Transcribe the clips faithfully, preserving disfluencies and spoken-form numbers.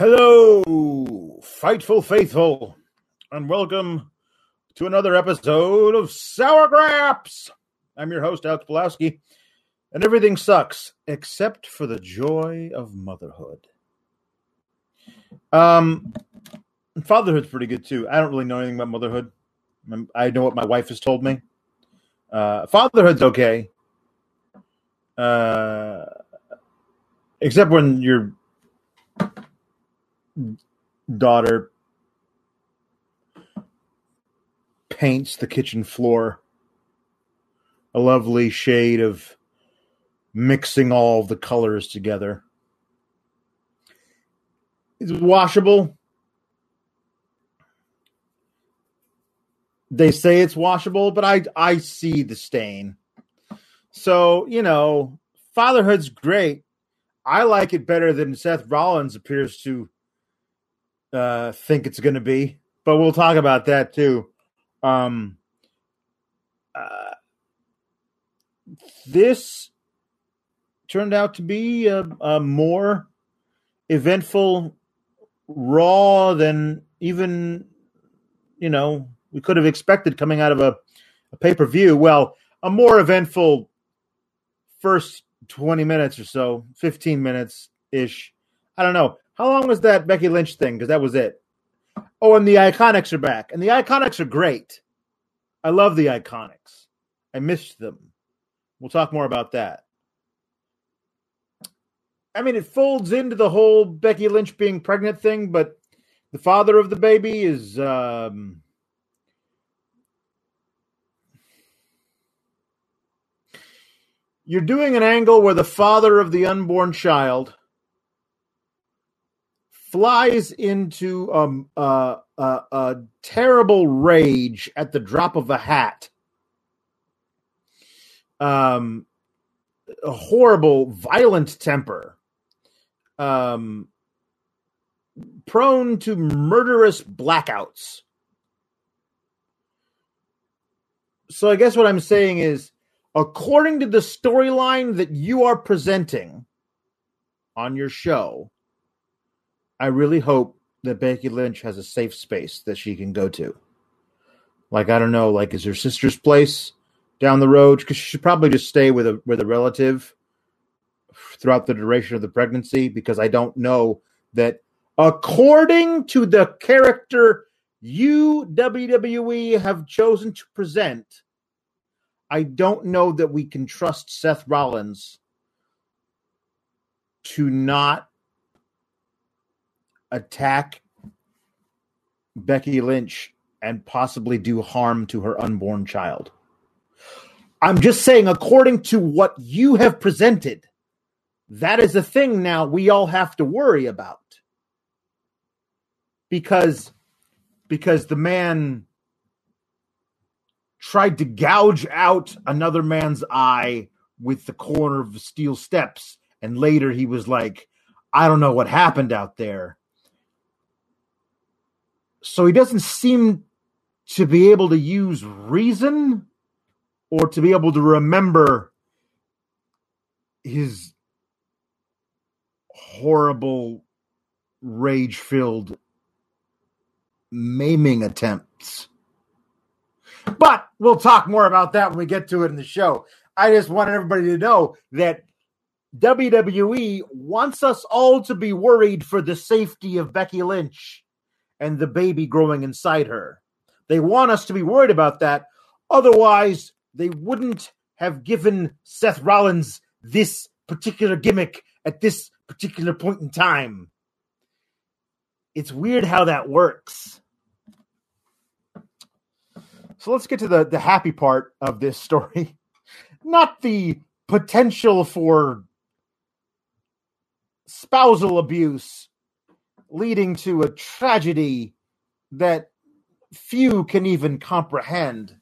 Hello, Fightful Faithful, and welcome to another episode of Sour Graps. I'm your host, Alex Pulowski, and everything sucks except for the joy of motherhood. Um, fatherhood's pretty good too. I don't really know anything about motherhood. I know what my wife has told me. Uh, fatherhood's okay, uh, except when your daughter paints the kitchen floor a lovely shade of mixing all the colors together. It's washable. They say it's washable, but I I see the stain. So, you know, fatherhood's great. I like it better than Seth Rollins appears to uh, think it's going to be, but we'll talk about that too. Um, uh, this turned out to be a, a more eventful Raw than even, you know, we could have expected coming out of a, a pay-per-view. Well, a more eventful first twenty minutes or so, fifteen minutes-ish. I don't know. How long was that Becky Lynch thing? Because that was it. Oh, and the Iconics are back. And the Iconics are great. I love the Iconics. I missed them. We'll talk more about that. I mean, it folds into the whole Becky Lynch being pregnant thing, but the father of the baby is... Um, you're doing an angle where the father of the unborn child flies into um, uh, uh, a terrible rage at the drop of a hat. Um, a horrible, violent temper. Um, prone to murderous blackouts. So I guess what I'm saying is, according to the storyline that you are presenting on your show, I really hope that Becky Lynch has a safe space that she can go to. Like, I don't know, like, is her sister's place down the road? Because she should probably just stay with a with a relative throughout the duration of the pregnancy, because I don't know that, according to the character you, W W E, have chosen to present, I don't know that we can trust Seth Rollins to not attack Becky Lynch and possibly do harm to her unborn child. I'm just saying, according to what you have presented, that is a thing now we all have to worry about. Because, because the man tried to gouge out another man's eye with the corner of the steel steps, and later he was like, I don't know what happened out there. So he doesn't seem to be able to use reason or to be able to remember his horrible, rage-filled maiming attempts. But we'll talk more about that when we get to it in the show. I just wanted everybody to know that W W E wants us all to be worried for the safety of Becky Lynch and the baby growing inside her. They want us to be worried about that. Otherwise, they wouldn't have given Seth Rollins this particular gimmick at this particular point in time. It's weird how that works. So let's get to the, the happy part of this story. Not the potential for spousal abuse leading to a tragedy that few can even comprehend.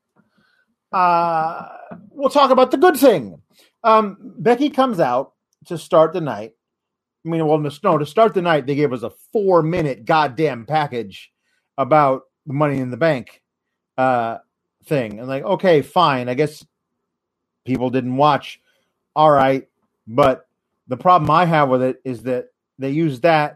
Uh, we'll talk about the good thing. Um, Becky comes out to start the night. I mean, well, no, to start the night, they gave us a four-minute goddamn package about the Money in the Bank uh, thing. And like, okay, fine. I guess people didn't watch. All right. But the problem I have with it is that they used that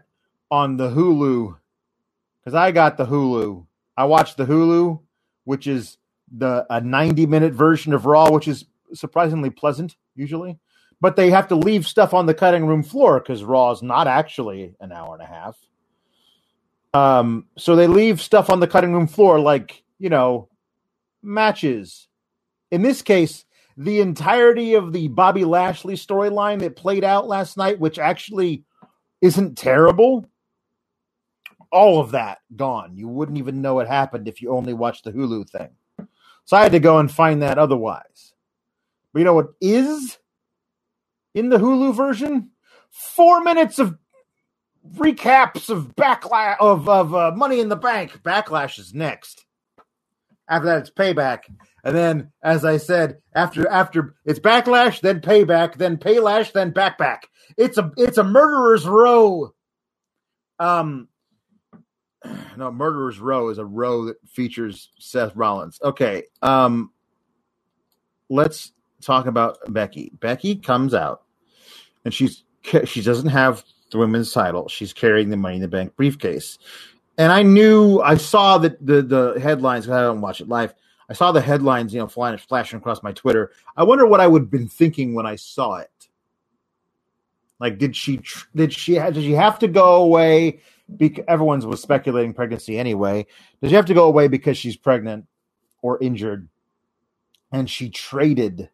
on the Hulu, because I got the Hulu. I watched the Hulu, which is the a ninety minute version of Raw, which is surprisingly pleasant usually. But they have to leave stuff on the cutting room floor because Raw is not actually an hour and a half. Um, so they leave stuff on the cutting room floor, like, you know, matches. In this case, the entirety of the Bobby Lashley storyline that played out last night, which actually isn't terrible, all of that gone. You wouldn't even know it happened if you only watched the Hulu thing. So I had to go and find that otherwise. But you know what is in the Hulu version? Four minutes of recaps of backlash of of uh, Money in the Bank. Backlash is next. After that, it's Payback, and then, as I said, after after it's Backlash, then Payback, then Paylash, then Backback. It's a it's a murderer's row. Um, no, murderer's row is a row that features Seth Rollins. Okay, um, let's talk about Becky. Becky comes out, and she's she doesn't have the women's title. She's carrying the Money in the Bank briefcase. And I knew, I saw the, the, the headlines, because I don't watch it live. I saw the headlines, you know, flying, flashing across my Twitter. I wonder what I would have been thinking when I saw it. Like, did she, did she, did she have to go away? Because everyone was speculating pregnancy anyway. Does she have to go away because she's pregnant or injured? And she traded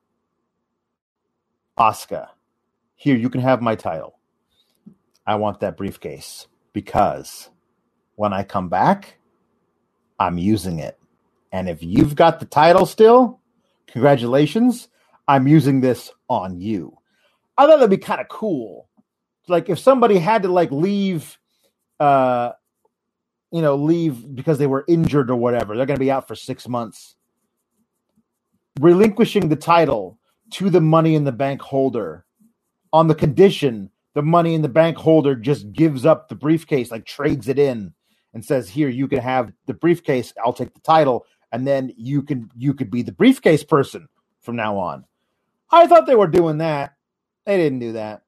Asuka. Here, you can have my title. I want that briefcase because when I come back, I'm using it. And if you've got the title still, congratulations, I'm using this on you. I thought that'd be kind of cool. Like if somebody had to like leave, uh, you know, leave because they were injured or whatever, they're going to be out for six months. Relinquishing the title to the Money in the Bank holder on the condition the Money in the Bank holder just gives up the briefcase, like trades it in and says, here, you can have the briefcase. I'll take the title. And then you can, you could be the briefcase person from now on. I thought they were doing that. They didn't do that.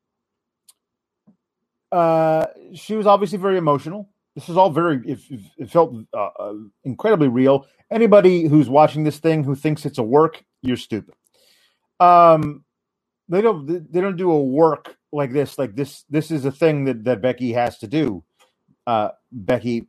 Uh, she was obviously very emotional. This is all very, it, it felt uh, uh, incredibly real. Anybody who's watching this thing who thinks it's a work, you're stupid. Um, they don't, they don't do a work like this. Like this, this is a thing that, that Becky has to do. Uh, Becky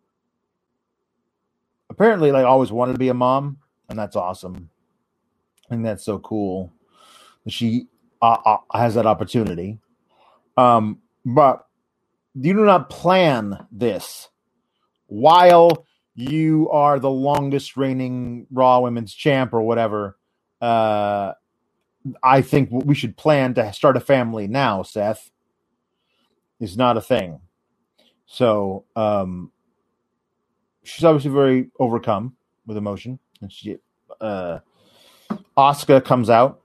apparently like always wanted to be a mom, and that's awesome. I think that's so cool that she uh, uh, has that opportunity. Um, but you do not plan this while you are the longest reigning Raw Women's Champ or whatever. Uh, I think we should plan to start a family now, Seth. It's not a thing. So um, she's obviously very overcome with emotion. And she, uh, Asuka comes out.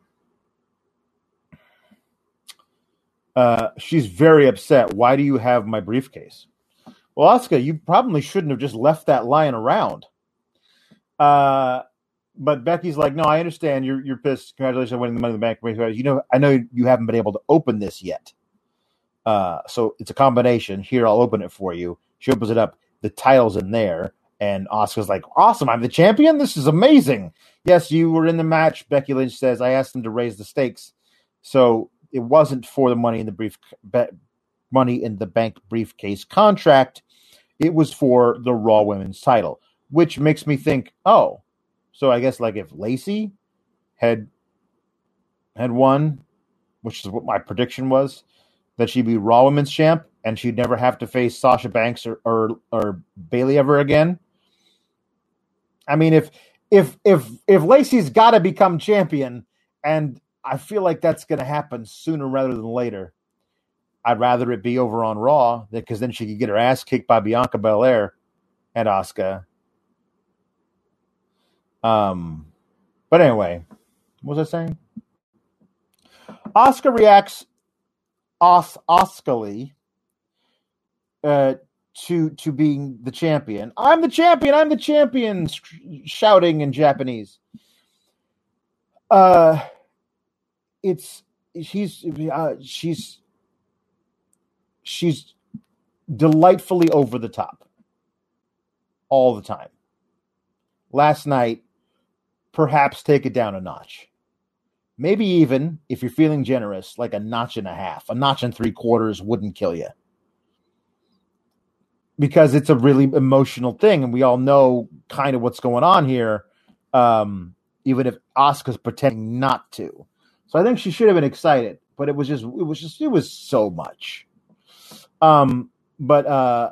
Uh, she's very upset. Why do you have my briefcase? Well, Asuka, you probably shouldn't have just left that lying around. Uh, but Becky's like, no, I understand. You're you're pissed. Congratulations on winning the Money in the Bank. You know, I know you haven't been able to open this yet. Uh, so it's a combination. Here, I'll open it for you. She opens it up. The title's in there. And Asuka's like, awesome, I'm the champion? This is amazing. Yes, you were in the match. Becky Lynch says, I asked them to raise the stakes. So it wasn't for the money in the brief, be, money in the bank briefcase contract. It was for the Raw Women's title, which makes me think, oh, so I guess like if Lacey had had won, which is what my prediction was, that she'd be Raw Women's champ and she'd never have to face Sasha Banks or or, or Bayley ever again. I mean, if if if if Lacey's got to become champion, and I feel like that's going to happen sooner rather than later, I'd rather it be over on Raw, because then she could get her ass kicked by Bianca Belair and Asuka. Um, but anyway, what was I saying? Asuka reacts os Oscally uh, to to being the champion. I'm the champion. I'm the champion. Shouting in Japanese. Uh, it's she's uh, she's she's delightfully over the top all the time. Last night, perhaps take it down a notch. Maybe even, if you're feeling generous, like a notch and a half. A notch and three quarters wouldn't kill you. Because it's a really emotional thing, and we all know kind of what's going on here, um, even if Asuka's pretending not to. So I think she should have been excited, but it was just, it was just, it was so much. Um, but uh,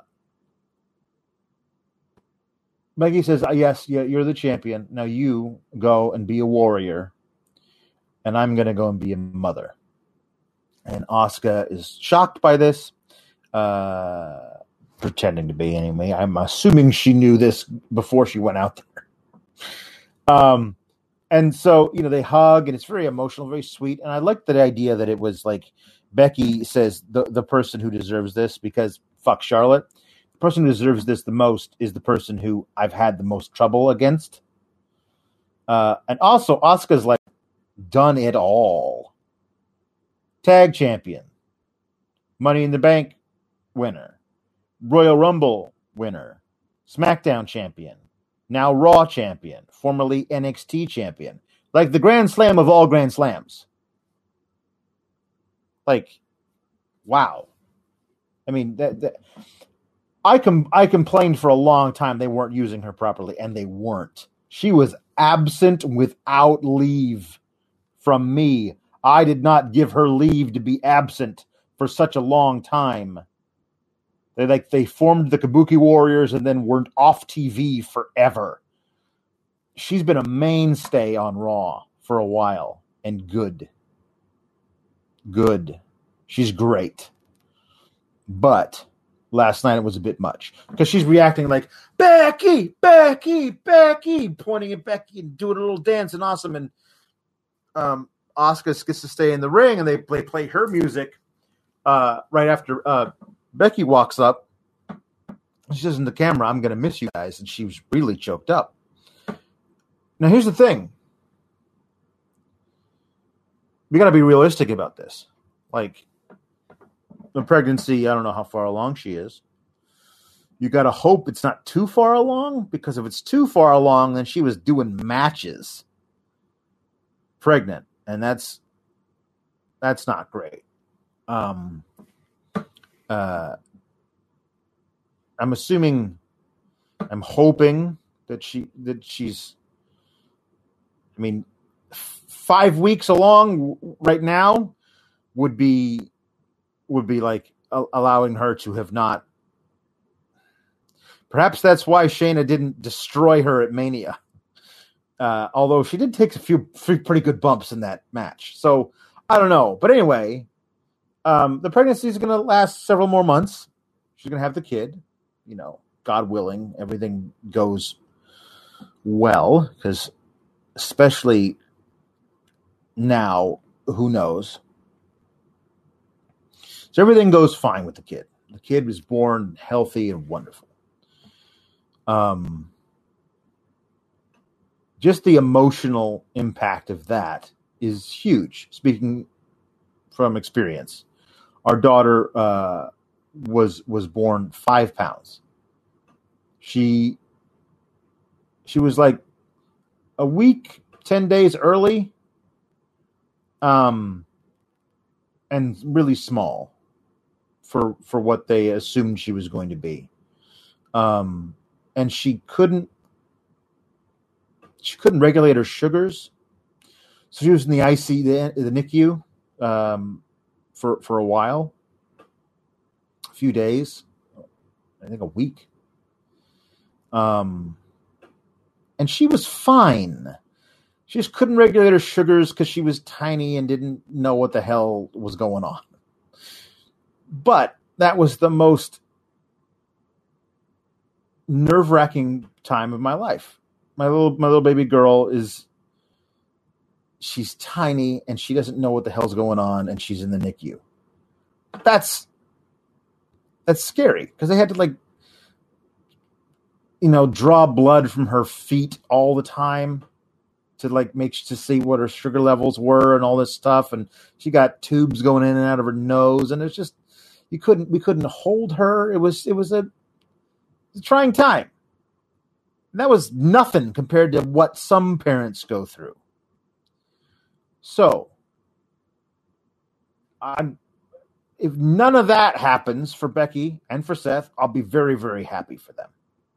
Becky says, yes, yeah, you're the champion. Now you go and be a warrior, and I'm going to go and be a mother. And Asuka is shocked by this. Uh... Pretending to be anyway. I'm assuming she knew this before she went out there. Um, and so, you know, they hug and it's very emotional, very sweet. And I like the idea that it was like Becky says the, the person who deserves this, because fuck Charlotte. The person who deserves this the most is the person who I've had the most trouble against. Uh, and also Asuka's like done it all. Tag champion, Money in the Bank winner, Royal Rumble winner, SmackDown champion, now Raw champion, formerly N X T champion. Like the Grand Slam of all Grand Slams. Like, wow. I mean, that, that I com- I complained for a long time they weren't using her properly, and they weren't. She was absent without leave from me. I did not give her leave to be absent for such a long time. They like they formed the Kabuki Warriors and then weren't off T V forever. She's been a mainstay on Raw for a while, and good. Good. She's great. But last night it was a bit much because she's reacting like, Becky, Becky, Becky, pointing at Becky and doing a little dance and awesome. And um, Asuka gets to stay in the ring, and they play, play her music uh, right after uh, Becky walks up. She says in the camera, I'm going to miss you guys. And she was really choked up. Now, here's the thing. We got to be realistic about this. Like, the pregnancy, I don't know how far along she is. You got to hope it's not too far along, because if it's too far along, then she was doing matches pregnant. And that's, that's not great. Um, uh, I'm assuming, I'm hoping that she, that she's, I mean, f- five weeks along right now would be, would be like a- allowing her to have not. Perhaps that's why Shayna didn't destroy her at Mania. Uh, although she did take a few, few pretty good bumps in that match. So I don't know. But anyway, um, the pregnancy is going to last several more months. She's going to have the kid, you know, God willing, everything goes well, because especially now, who knows? So everything goes fine with the kid. The kid was born healthy and wonderful. Um, just the emotional impact of that is huge. Speaking from experience, our daughter uh, was was born five pounds. She she was like a week, ten days early, um, and really small for for what they assumed she was going to be. Um, and she couldn't she couldn't regulate her sugars, so she was in the I C the, the N I C U um, for for a while, a few days, I think a week. Um, and she was fine. She just couldn't regulate her sugars because she was tiny and didn't know what the hell was going on. But that was the most nerve-wracking time of my life. My little my little baby girl is, she's tiny and she doesn't know what the hell's going on, and she's in the N I C U. That's that's scary because they had to like, you know, draw blood from her feet all the time to like make to see what her sugar levels were and all this stuff, and she got tubes going in and out of her nose, and it's just, You couldn't. We couldn't hold her. It was. It was a, a trying time. And that was nothing compared to what some parents go through. So, I'm. If none of that happens for Becky and for Seth, I'll be very, very happy for them.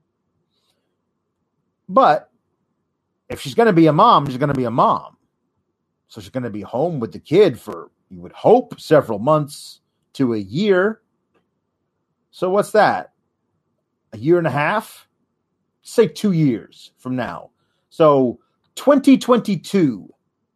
But if she's going to be a mom, she's going to be a mom. So she's going to be home with the kid for, you would hope, several months to a year. So what's that? A year and a half? Say two years from now. So twenty twenty-two.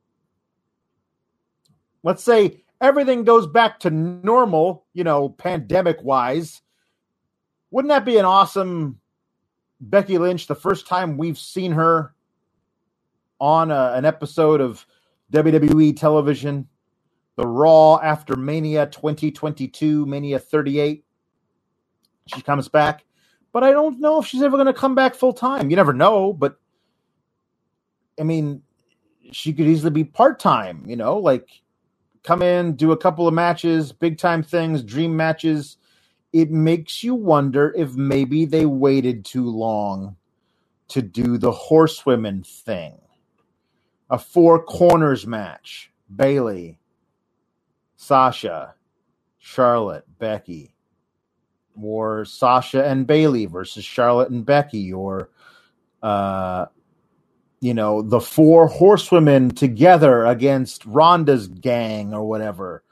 Let's say everything goes back to normal, you know, pandemic-wise. Wouldn't that be an awesome Becky Lynch, the first time we've seen her on a, an episode of W W E television, the Raw after Mania twenty twenty-two, Mania thirty-eight. She comes back. But I don't know if she's ever going to come back full-time. You never know, but I mean, she could easily be part-time, you know, like come in, do a couple of matches, big-time things, dream matches. It makes you wonder if maybe they waited too long to do the horsewomen thing. A four corners match. Bayley, Sasha, Charlotte, Becky. Or Sasha and Bayley versus Charlotte and Becky. Or, uh, you know, the four horsewomen together against Ronda's gang or whatever.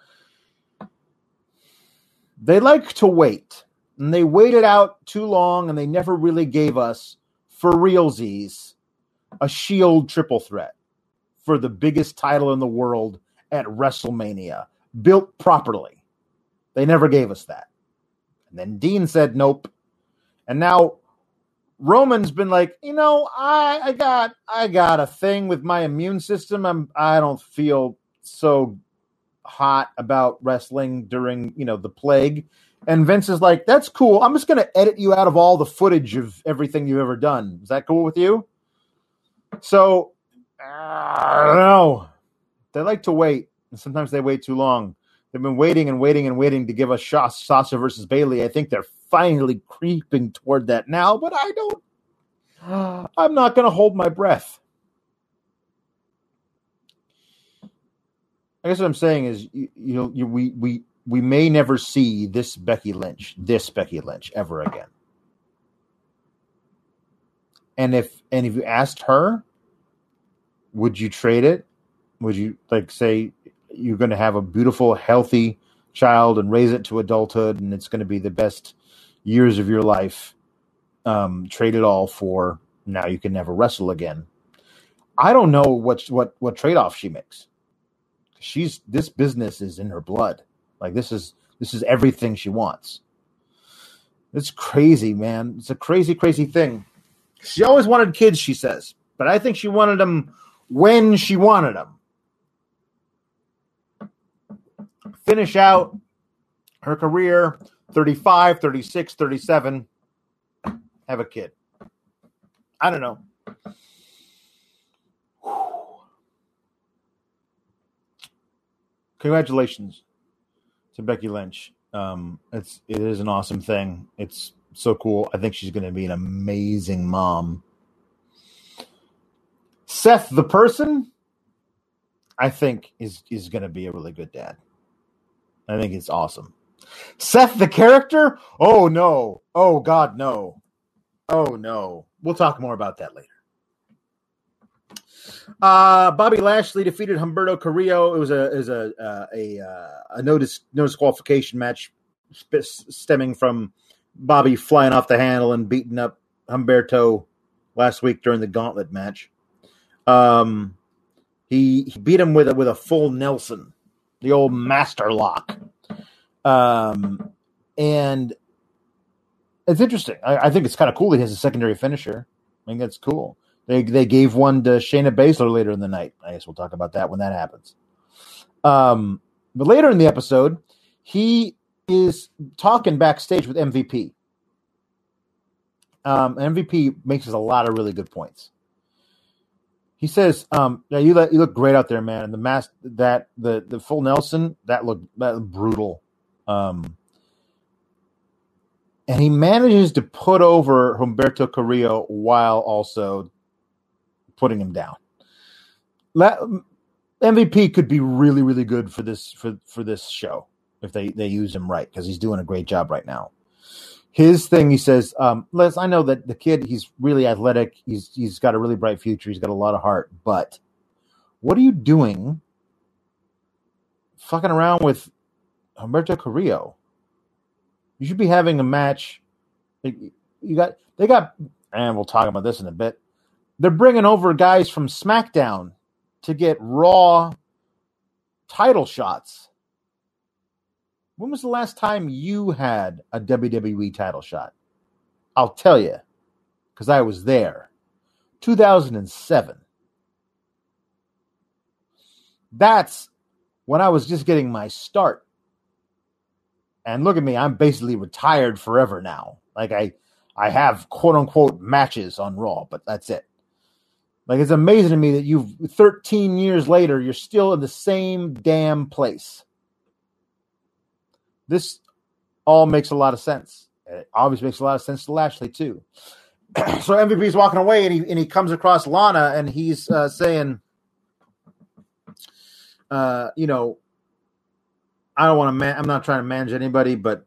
They like to wait. And they waited out too long and they never really gave us, for realsies, a Shield triple threat for the biggest title in the world at WrestleMania. Built properly. They never gave us that. And then Dean said nope. And now Roman's been like, you know, I, I got I got a thing with my immune system. I'm I don't feel so hot about wrestling during, you know, the plague. And Vince is like, that's cool. I'm just gonna edit you out of all the footage of everything you've ever done. Is that cool with you? So I don't know. They like to wait, and sometimes they wait too long. They've been waiting and waiting and waiting to give us Sasha versus Bayley. I think they're finally creeping toward that now, but I don't. I'm not going to hold my breath. I guess what I'm saying is, you, you know, you, we we we may never see this Becky Lynch, this Becky Lynch, ever again. And if and if you asked her, would you trade it? Would you like say? You're going to have a beautiful, healthy child and raise it to adulthood, and it's going to be the best years of your life. Um, trade it all for now you can never wrestle again. I don't know what what what trade-off she makes. She's this business is in her blood. Like this is this is everything she wants. It's crazy, man. It's a crazy, crazy thing. She always wanted kids, she says, but I think she wanted them when she wanted them. Finish out her career, thirty-five, thirty-six, thirty-seven, have a kid. I don't know. Congratulations to Becky Lynch. Um, it's, it is an awesome thing. It's so cool. I think she's going to be an amazing mom. Seth, the person, I think is, is going to be a really good dad. I think it's awesome. Seth, the character? Oh, no. Oh, God, no. Oh, no. We'll talk more about that later. Uh, Bobby Lashley defeated Humberto Carrillo. It was a is a uh, a uh, a no, dis- no disqualification match sp- stemming from Bobby flying off the handle and beating up Humberto last week during the gauntlet match. Um, he, he beat him with a, with a full Nelson. The old master lock. Um, and it's interesting. I, I think it's kind of cool that he has a secondary finisher. I think that's cool. They they gave one to Shayna Baszler later in the night. I guess we'll talk about that when that happens. Um, but later in the episode, he is talking backstage with M V P. Um, M V P makes us a lot of really good points. He says, um, yeah, you, let, you look great out there, man. And the mask, that the, the full Nelson, that looked, that looked brutal. Um, And he manages to put over Humberto Carrillo while also putting him down. M V P could be really, really good for this for, for this show if they, they use him right, because he's doing a great job right now. His thing, he says, um, Les, I know that the kid, he's really athletic. He's he's got a really bright future. He's got a lot of heart. But what are you doing fucking around with Humberto Carrillo? You should be having a match. You got they got, and we'll talk about this in a bit. They're bringing over guys from SmackDown to get Raw title shots. When was the last time you had a W W E title shot? I'll tell you, because I was there. two thousand seven. That's when I was just getting my start. And look at me, I'm basically retired forever now. Like I, I have quote unquote matches on Raw, but that's it. Like, it's amazing to me that you've thirteen years later, you're still in the same damn place. This all makes a lot of sense. It obviously makes a lot of sense to Lashley too. So M V P's walking away, and he and he comes across Lana, and he's uh, saying, uh, you know, I don't want to. Man- I'm not trying to manage anybody, but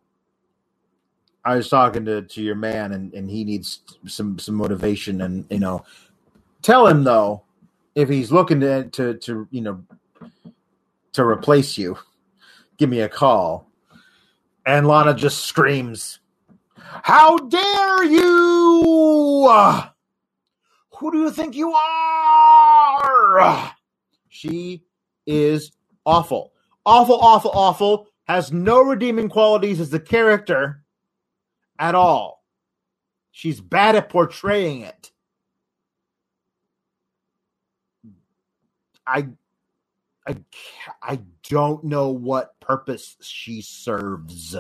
I was talking to, to your man, and, and he needs some some motivation, and you know, tell him though, if he's looking to to to you know to replace you, give me a call. And Lana just screams, "How dare you! Who do you think you are?" She is awful. Awful, awful, awful. Has no redeeming qualities as a character at all. She's bad at portraying it. I, I, I don't know what purpose she serves.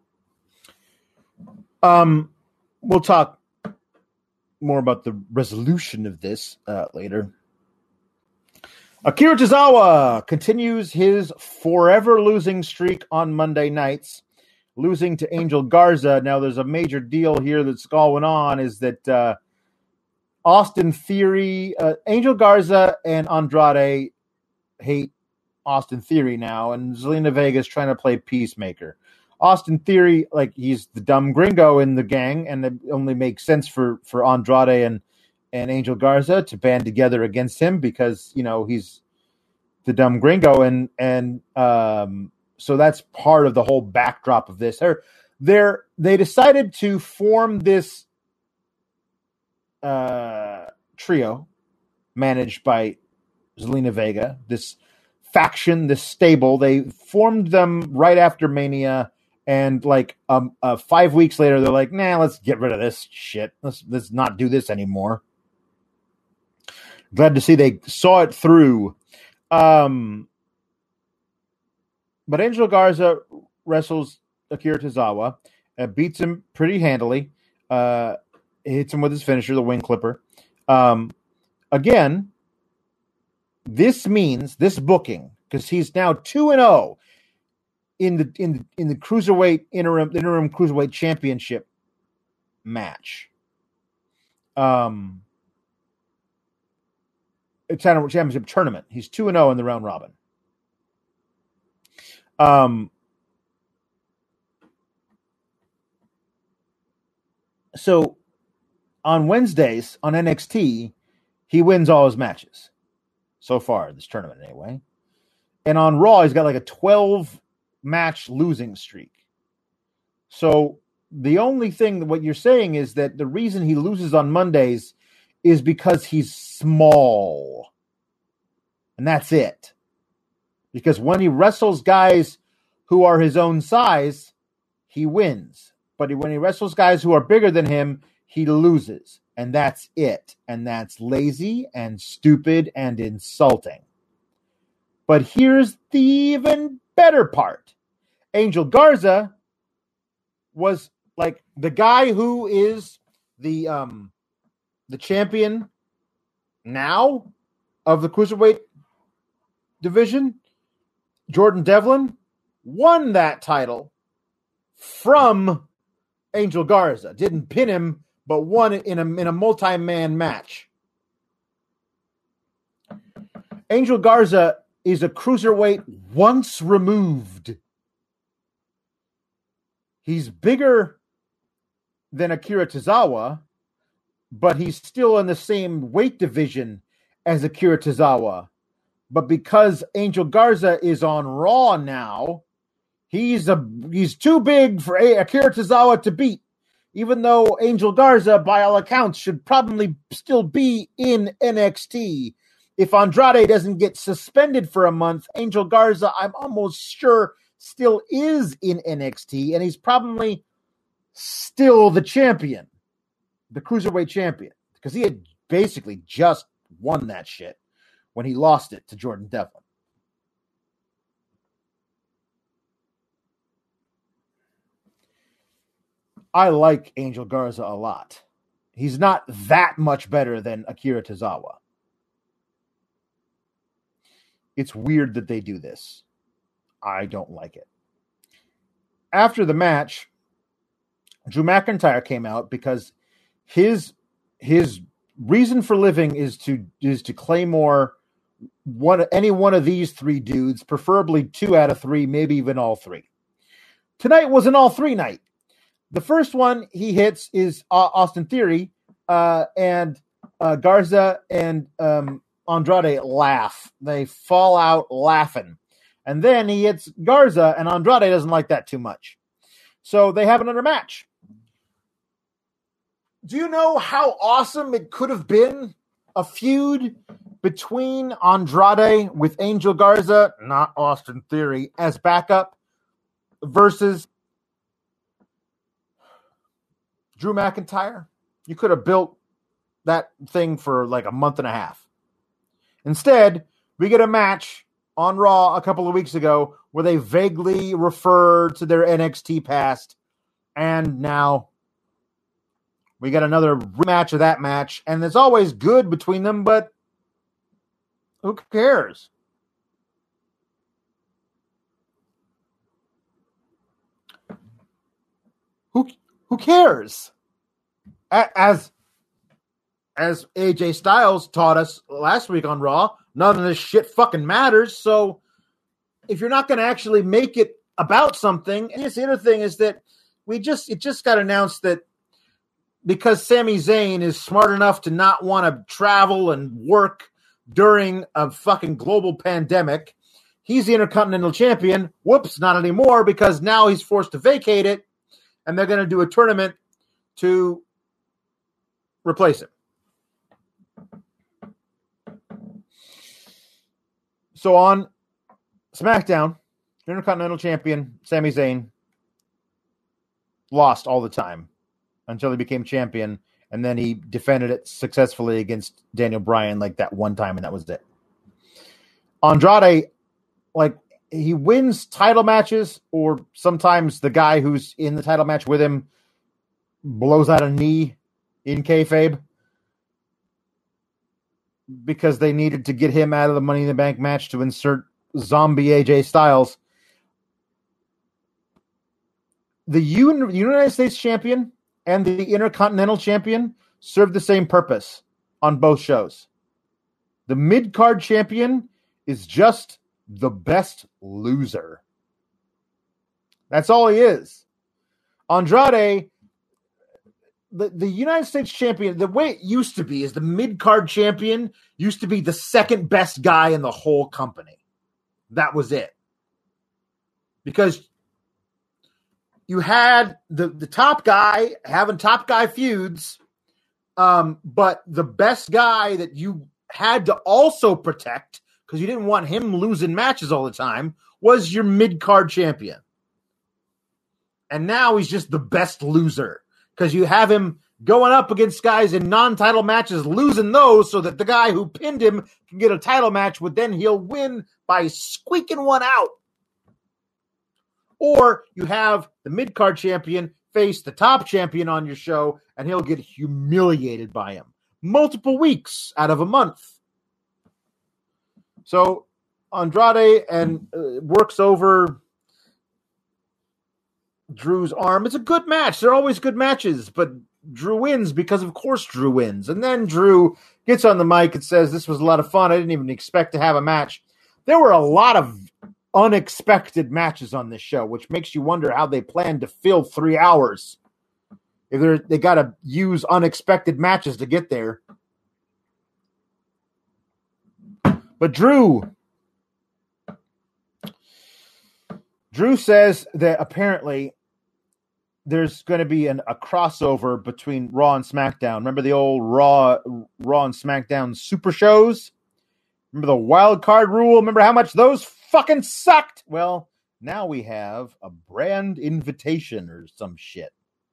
Um, we'll talk more about the resolution of this uh, later. Akira Tozawa continues his forever losing streak on Monday nights, losing to Angel Garza. Now, there's a major deal here that's going on, is that uh, Austin Theory, uh, Angel Garza and Andrade hate Austin Theory now, and Zelina Vega is trying to play peacemaker. Austin Theory, like, he's the dumb gringo in the gang, and it only makes sense for, for Andrade and and Angel Garza to band together against him because, you know, he's the dumb gringo. And, and, um, so that's part of the whole backdrop of this. They're, they're, they decided to form this, uh, trio managed by Zelina Vega, this faction, this stable. They formed them right after Mania. And like, um, uh, five weeks later, they're like, nah, let's get rid of this shit. Let's, let's not do this anymore. Glad to see they saw it through. Um, but Angel Garza wrestles Akira Tozawa, uh, beats him pretty handily, uh, hits him with his finisher, the wing clipper. Um, again, this means this booking, because he's now two and zero in the in the in the cruiserweight interim interim cruiserweight championship match. Um. Championship tournament. He's two and zero in the round robin. Um. So on Wednesdays on N X T, he wins all his matches so far this tournament anyway. And on Raw, he's got like a twelve match losing streak. So the only thing what you're saying is that the reason he loses on Mondays is because he's small. And that's it. Because when he wrestles guys who are his own size, he wins. But when he wrestles guys who are bigger than him, he loses. And that's it. And that's lazy and stupid and insulting. But here's the even better part. Angel Garza was like the guy who is the um the champion now of the cruiserweight division. Jordan Devlin won that title from Angel Garza. Didn't pin him, but won in a, in a multi-man match. Angel Garza is a cruiserweight once removed. He's bigger than Akira Tozawa, but he's still in the same weight division as Akira Tozawa. But because Angel Garza is on Raw now, he's a he's too big for Akira Tozawa to beat, even though Angel Garza, by all accounts, should probably still be in N X T. If Andrade doesn't get suspended for a month, Angel Garza, I'm almost sure, still is in N X T, and he's probably still the champion, the Cruiserweight champion, because he had basically just won that shit when he lost it to Jordan Devlin. I like Angel Garza a lot. He's not that much better than Akira Tozawa. It's weird that they do this. I don't like it. After the match, Drew McIntyre came out because his his reason for living is to is to claymore one any one of these three dudes, preferably two out of three, maybe even all three. Tonight was an all three night. The first one he hits is uh, Austin Theory, uh, and uh, Garza and um, Andrade laugh. They fall out laughing. And then he hits Garza, and Andrade doesn't like that too much. So they have another match. Do you know how awesome it could have been? A feud between Andrade with Angel Garza, not Austin Theory, as backup, versus Drew McIntyre. You could have built that thing for like a month and a half. Instead, we get a match on Raw a couple of weeks ago where they vaguely refer to their N X T past, and now we got another rematch of that match, and it's always good between them, but who cares? Who who cares? As as A J Styles taught us last week on Raw, none of this shit fucking matters. So if you're not going to actually make it about something, and the other thing is that we just it just got announced that because Sami Zayn is smart enough to not want to travel and work during a fucking global pandemic, he's the Intercontinental Champion. Whoops, not anymore, because now he's forced to vacate it, and they're going to do a tournament to replace him. So on SmackDown, Intercontinental Champion Sami Zayn lost all the time until he became champion, and then he defended it successfully against Daniel Bryan like that one time, and that was it. Andrade, like, he wins title matches, or sometimes the guy who's in the title match with him blows out a knee in kayfabe because they needed to get him out of the Money in the Bank match to insert zombie A J Styles. The Un- United States champion and the Intercontinental champion serve the same purpose on both shows. The mid-card champion is just the best loser. That's all he is. Andrade, the, the United States champion, the way it used to be is the mid-card champion used to be the second best guy in the whole company. That was it. Because you had the, the top guy having top guy feuds, um, but the best guy that you had to also protect, because you didn't want him losing matches all the time, was your mid-card champion. And now he's just the best loser, because you have him going up against guys in non-title matches, losing those so that the guy who pinned him can get a title match, but then he'll win by squeaking one out. Or you have the mid-card champion face the top champion on your show, and he'll get humiliated by him multiple weeks out of a month. So Andrade and uh, works over Drew's arm. It's a good match. They're always good matches, but Drew wins because, of course, Drew wins. And then Drew gets on the mic and says, this was a lot of fun. I didn't even expect to have a match. There were a lot of unexpected matches on this show, which makes you wonder how they plan to fill three hours. If they're, they got to use unexpected matches to get there. But Drew, Drew says that apparently there's going to be an, a crossover between Raw and SmackDown. Remember the old Raw, Raw and SmackDown super shows? Remember the wild card rule? Remember how much those fucking sucked? Well, now we have a brand invitation or some shit,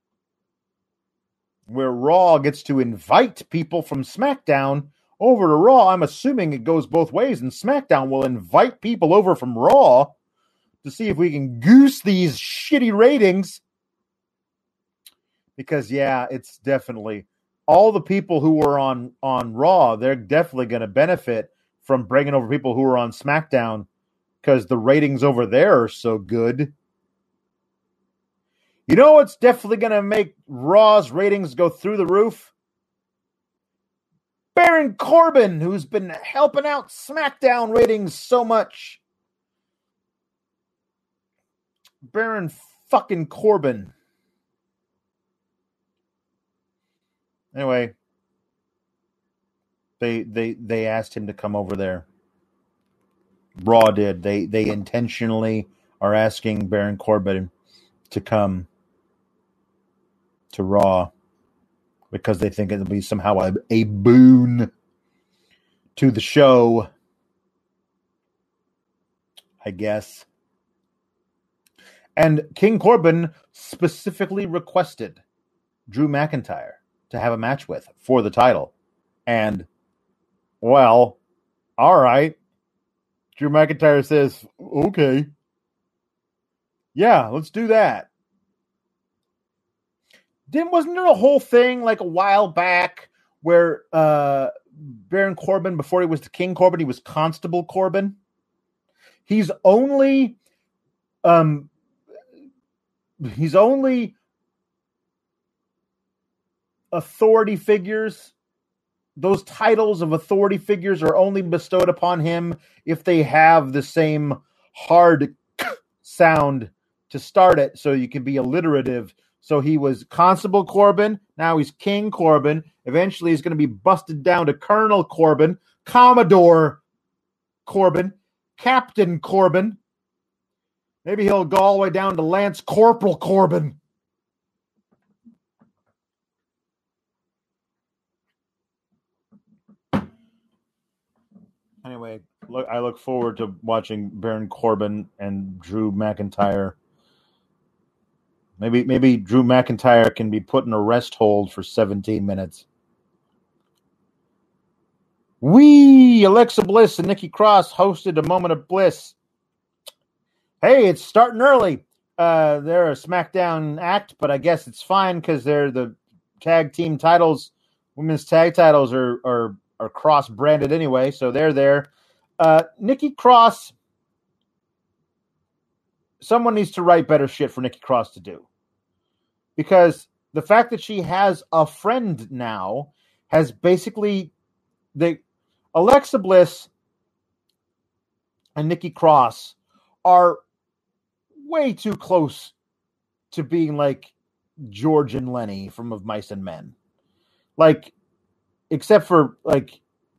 where Raw gets to invite people from SmackDown over to Raw. I'm assuming it goes both ways, and SmackDown will invite people over from Raw to see if we can goose these shitty ratings. Because, yeah, it's definitely all the people who were on, on Raw, they're definitely going to benefit from bringing over people who are on SmackDown because the ratings over there are so good. You know what's definitely going to make Raw's ratings go through the roof? Baron Corbin, who's been helping out SmackDown ratings so much. Baron fucking Corbin. Anyway, they they they asked him to come over there. Raw did. They they intentionally are asking Baron Corbin to come to Raw because they think it'll be somehow a, a boon to the show, I guess. And King Corbin specifically requested Drew McIntyre to have a match with for the title. And, well, all right. Drew McIntyre says, okay. Yeah, let's do that. Didn't, wasn't there a whole thing like a while back where uh, Baron Corbin, before he was the King Corbin, he was Constable Corbin? He's only... Um, he's only... authority figures, those titles of authority figures are only bestowed upon him if they have the same hard sound to start it, so you can be alliterative. So he was Constable Corbin, now he's King Corbin. Eventually he's going to be busted down to Colonel Corbin, Commodore Corbin, Captain Corbin. Maybe he'll go all the way down to Lance Corporal Corbin. Anyway, look, I look forward to watching Baron Corbin and Drew McIntyre. Maybe maybe Drew McIntyre can be put in a rest hold for seventeen minutes. Wee! Alexa Bliss and Nikki Cross hosted a moment of bliss. Hey, it's starting early. Uh, they're a SmackDown act, but I guess it's fine because they're the tag team titles. Women's tag titles are are are cross-branded anyway, so they're there. Uh, Nikki Cross, someone needs to write better shit for Nikki Cross to do. Because the fact that she has a friend now has basically... the Alexa Bliss and Nikki Cross are way too close to being like George and Lenny from Of Mice and Men. Like, except for, like,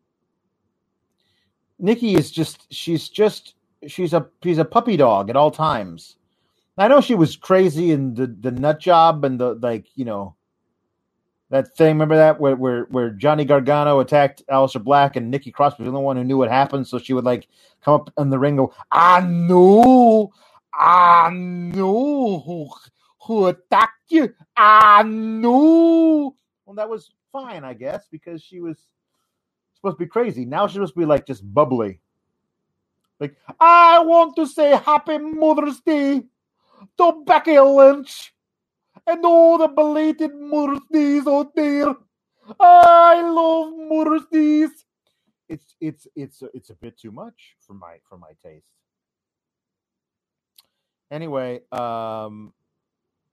Nikki is just, she's just, she's a, she's a puppy dog at all times. I know she was crazy in the, the nut job and the, like, you know, that thing, remember that, where, where, where Johnny Gargano attacked Aleister Black and Nikki Cross was the only one who knew what happened, so she would, like, come up in the ring and go, I know, I know who, who attacked you, I know. Well, that was fine, I guess, because she was supposed to be crazy. Now she's supposed to be like just bubbly. Like, I want to say Happy Mother's Day to Becky Lynch and all the belated Mother's Days out there. I love Mother's Days. It's it's it's it's a bit too much for my for my taste. Anyway, um,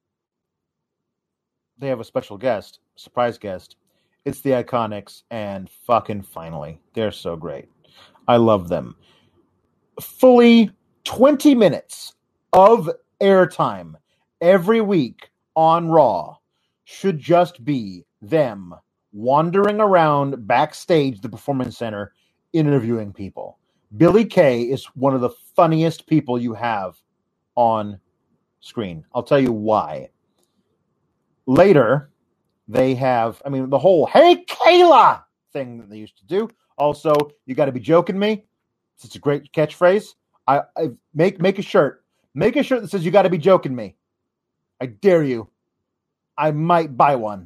they have a special guest, surprise guest. It's the Iconics, and fucking finally, they're so great. I love them. Fully twenty minutes of airtime every week on Raw should just be them wandering around backstage the Performance Center interviewing people. Billie Kay is one of the funniest people you have on screen. I'll tell you why. Later, they have, I mean, the whole "Hey Kayla" thing that they used to do. Also, "You got to be joking me." It's a great catchphrase. I, I make make a shirt. Make a shirt that says "You got to be joking me." I dare you. I might buy one.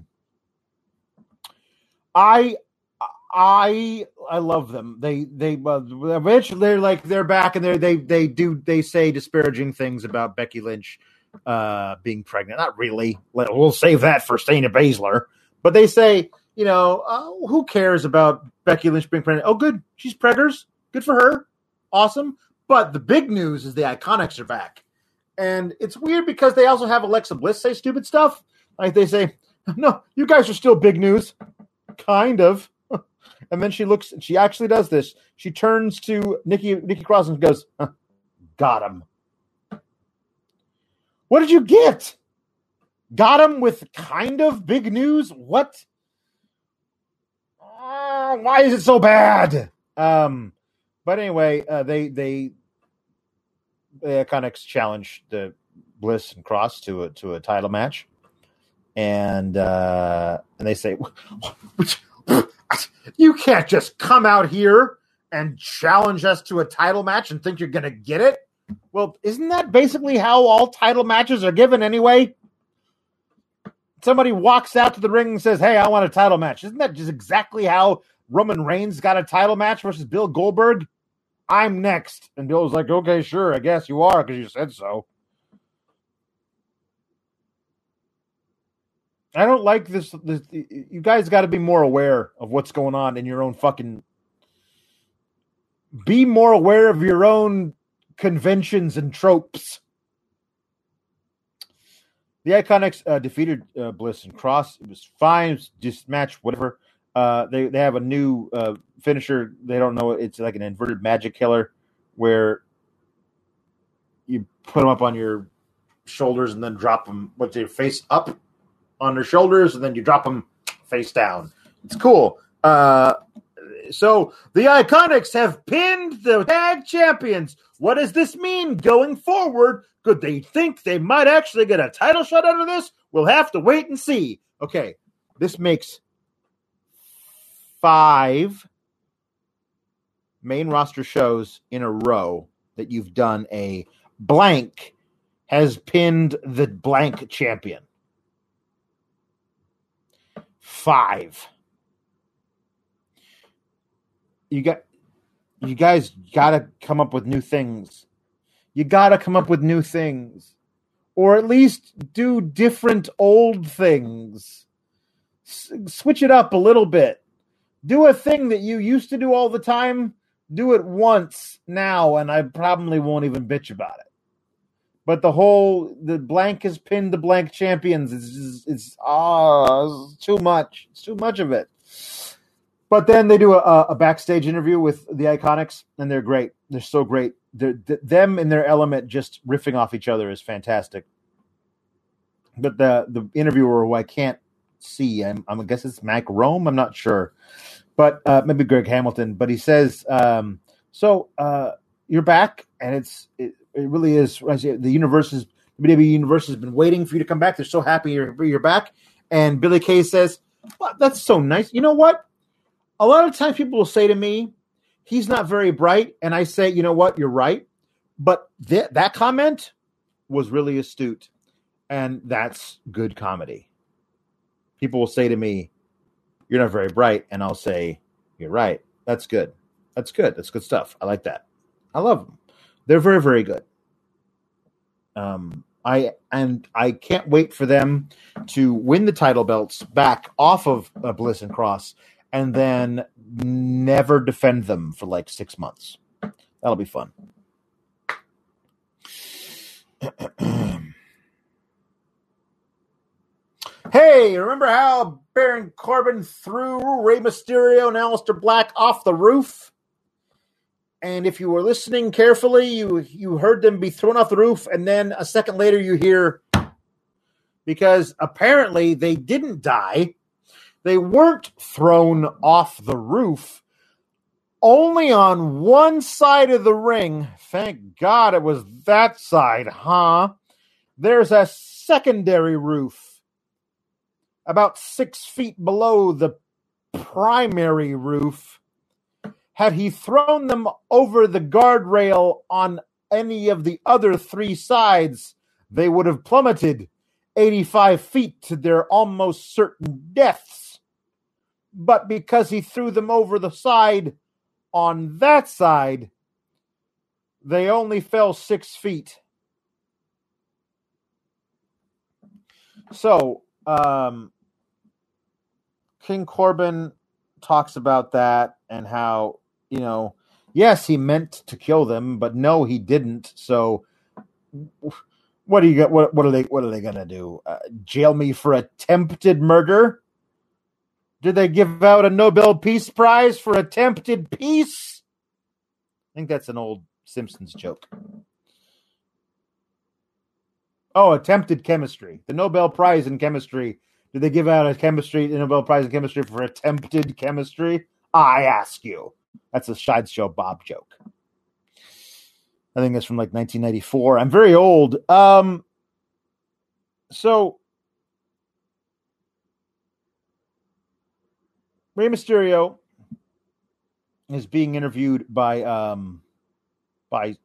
I I I love them. They they uh, eventually they're like they're back and they they they do they say disparaging things about Becky Lynch uh, being pregnant. Not really. We'll save that for Shayna Baszler. But they say, you know, uh, who cares about Becky Lynch being pregnant? Oh, good, she's preggers. Good for her. Awesome. But the big news is the Iconics are back, and it's weird because they also have Alexa Bliss say stupid stuff. Like they say, "No, you guys are still big news." Kind of. And then she looks, and she actually does this. She turns to Nikki, Nikki Cross and goes, huh, "Got him." What did you get? Got him with kind of big news? What? Uh, why is it so bad? Um, but anyway, uh, they they the Iconics challenge the Bliss and Cross to a to a title match, and uh, and they say, "You can't just come out here and challenge us to a title match and think you're going to get it." Well, isn't that basically how all title matches are given anyway? Somebody walks out to the ring and says, "Hey, I want a title match." Isn't that just exactly how Roman Reigns got a title match versus Bill Goldberg? "I'm next." And Bill's like, "Okay, sure, I guess you are because you said so." I don't like this, this. You guys got to be more aware of what's going on in your own fucking. Be more aware of your own conventions and tropes. The Iconics uh, defeated uh, Bliss and Cross. It was fine. It was just match, whatever. Uh, they they have a new uh, finisher. They don't know. It's like an inverted magic killer where you put them up on your shoulders and then drop them with their face up on their shoulders, and then you drop them face down. It's cool. Uh, so the Iconics have pinned the tag champions. What does this mean going forward? Could they think they might actually get a title shot out of this? We'll have to wait and see. Okay, this makes five main roster shows in a row that you've done a blank has pinned the blank champion. Five. You got, you guys got to come up with new things. You got to come up with new things, or at least do different old things. S- switch it up a little bit. Do a thing that you used to do all the time. Do it once now, and I probably won't even bitch about it. But the whole the blank has pinned the blank champions. It's just, it's ah, it's too much. It's too much of it. But then they do a, a backstage interview with the Iconics, and they're great. They're so great. They're, them in their element, just riffing off each other, is fantastic. But the the interviewer, who I can't see, I'm, I'm I guess it's Mac Rome. I'm not sure, but uh, maybe Greg Hamilton. But he says, um, "So uh, you're back, and it's it, it really is. The universe is the W W E universe has been waiting for you to come back. They're so happy you're you're back." And Billie Kay says, "Well, that's so nice. You know what? A lot of times people will say to me, he's not very bright." And I say, you know what? You're right. But th- that comment was really astute. And that's good comedy. People will say to me, you're not very bright. And I'll say, you're right. That's good. That's good. That's good stuff. I like that. I love them. They're very, very good. Um, I and I can't wait for them to win the title belts back off of uh, Bliss and Cross, and then never defend them for like six months. That'll be fun. Hey, Hey, remember how Baron Corbin threw Rey Mysterio and Aleister Black off the roof? And if you were listening carefully, you, you heard them be thrown off the roof, and then a second later you hear, because apparently they didn't die. They weren't thrown off the roof. Only on one side of the ring. Thank God it was that side, huh? There's a secondary roof about six feet below the primary roof. Had he thrown them over the guardrail on any of the other three sides, they would have plummeted eighty-five feet to their almost certain deaths. But because he threw them over the side on that side, they only fell six feet. So, um, King Corbin talks about that and how, you know, yes, he meant to kill them, but no, he didn't. So, what are you? What, what are they? What are they gonna do? Uh, jail me for attempted murder? Did they give out a Nobel Peace Prize for attempted peace? I think that's an old Simpsons joke. Oh, attempted chemistry. The Nobel Prize in chemistry. Did they give out a chemistry, the Nobel Prize in chemistry for attempted chemistry? I ask you. That's a Sideshow Bob joke. I think that's from like nineteen ninety-four. I'm very old. Um, so, Rey Mysterio is being interviewed by um, by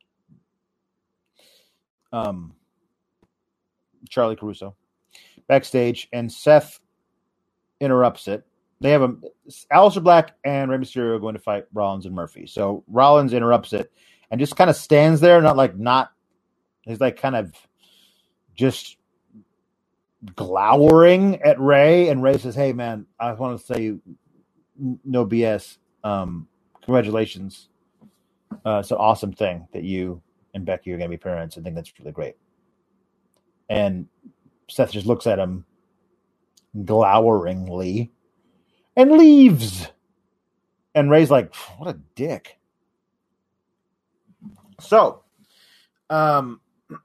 um, Charlie Caruso backstage, and Seth interrupts it. They have a Aleister Black and Rey Mysterio are going to fight Rollins and Murphy. So Rollins interrupts it and just kind of stands there, not like not. He's like kind of just glowering at Rey, and Rey says, "Hey, man, I want to say no B S. Um, congratulations. Uh, it's an awesome thing that you and Becky are going to be parents. I think that's really great." And Seth just looks at him gloweringly and leaves. And Rey's like, "What a dick." So, um,